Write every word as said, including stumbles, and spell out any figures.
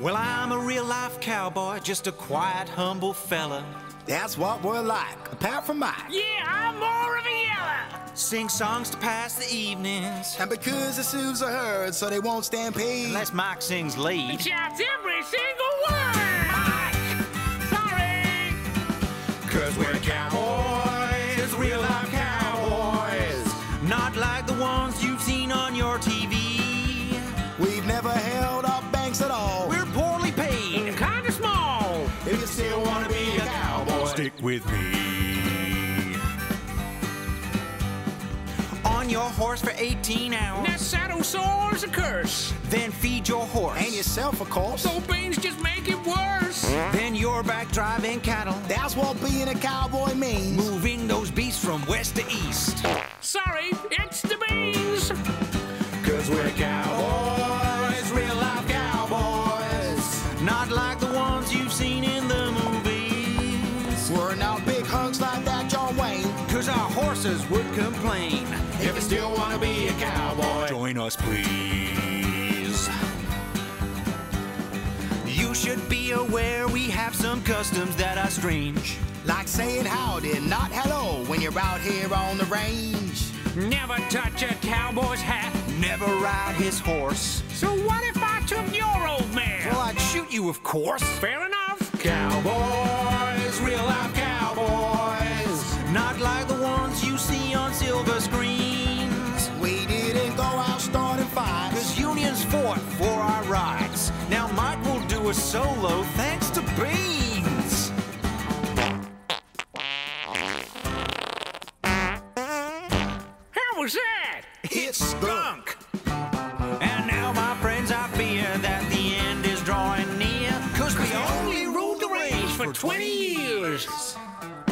Well, I'm a real-life cowboy, just a quiet, humble fella. That's what we're like, apart from Mike. Yeah, I'm more of a yeller. Sing songs to pass the evenings. And because the Sioux are heard, so they won't stampede. Unless Mike sings lead. And shouts every single word. Mike! Sorry! Cause we're cowboys, real-life cowboys. Not like the ones you've seen on your T V. We've never held up banks at all. We're poorly paid. And kinda small. If you still wanna be a cowboy, stick with me. On your horse for eighteen hours. That saddle sore's a curse. Then feed your horse. and yourself, of course. So beans just make it worse. Then you're back driving cattle. That's what being a cowboy means. Moving those beasts from west to east. Sorry, it's the beans. Cause we're cowboys, real life cowboys. Not like the ones you've seen in the movies. We're not big hunks like that John Wayne. Cause our horses would complain. If you still wanna be a cowboy, Join us, please. You should be aware we have some customs that are strange. like saying howdy, not hello, when you're out here on the range. Never touch a cowboy's hat. Never ride his horse. So what if I took your old man? Well, I'd shoot you, of course. Fair enough. Cowboys, real life cowboys. Not like the ones you see on silver screens. We didn't go out starting fights. Cause unions fought for our rights. Now Mike will do a solo thanks to beans. How was that? It stunk. And now, my friends, I fear that the end is drawing near. Cause we only ruled the range For twenty years.